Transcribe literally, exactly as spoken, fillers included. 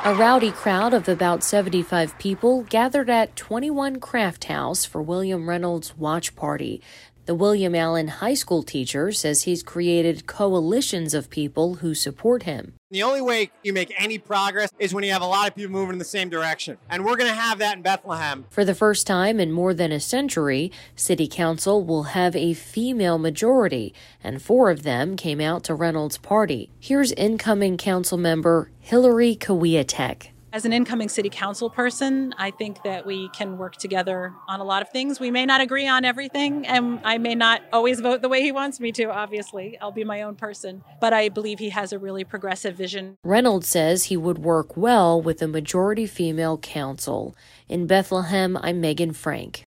A rowdy crowd of about seventy-five people gathered at twenty-one Craft House for William Reynolds' watch party. The William Allen High School teacher says he's created coalitions of people who support him. The only way you make any progress is when you have a lot of people moving in the same direction. And we're going to have that in Bethlehem. For the first time in more than a century, City Council will have a female majority, and four of them came out to Reynolds' party. Here's incoming council member Hillary Kawiatek. As an incoming city council person, I think that we can work together on a lot of things. We may not agree on everything, and I may not always vote the way he wants me to, obviously. I'll be my own person. But I believe he has a really progressive vision. Reynolds says he would work well with a majority female council. In Bethlehem, I'm Megan Frank.